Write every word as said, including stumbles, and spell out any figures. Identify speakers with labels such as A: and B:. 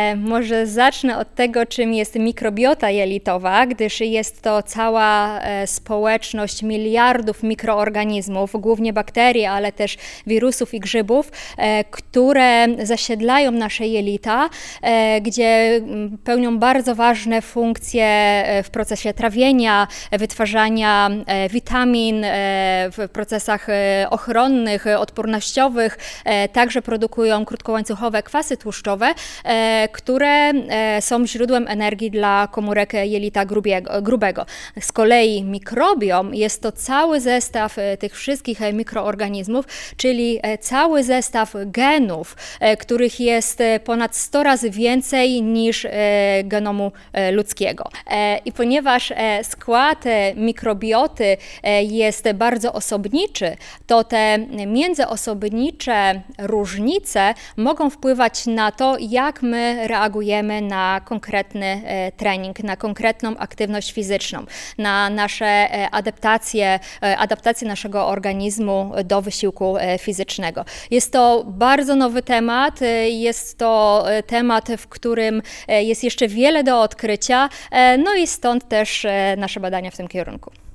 A: Może zacznę od tego, czym jest mikrobiota jelitowa, gdyż jest to cała społeczność miliardów mikroorganizmów, głównie bakterii, ale też wirusów i grzybów, które zasiedlają nasze jelita, gdzie pełnią bardzo ważne funkcje w procesie trawienia, wytwarzania witamin, w procesach ochronnych, odpornościowych. Także produkują krótkołańcuchowe kwasy tłuszczowe, które są źródłem energii dla komórek jelita grubiego, grubego. Z kolei mikrobiom jest to cały zestaw tych wszystkich mikroorganizmów, czyli cały zestaw genów, których jest ponad sto razy więcej niż genomu ludzkiego. I ponieważ skład mikrobioty jest bardzo osobniczy, to te międzyosobnicze różnice mogą wpływać na to, jak my reagujemy na konkretny trening, na konkretną aktywność fizyczną, na nasze adaptacje, adaptację naszego organizmu do wysiłku fizycznego. Jest to bardzo nowy temat, jest to temat, w którym jest jeszcze wiele do odkrycia, no i stąd też nasze badania w tym kierunku.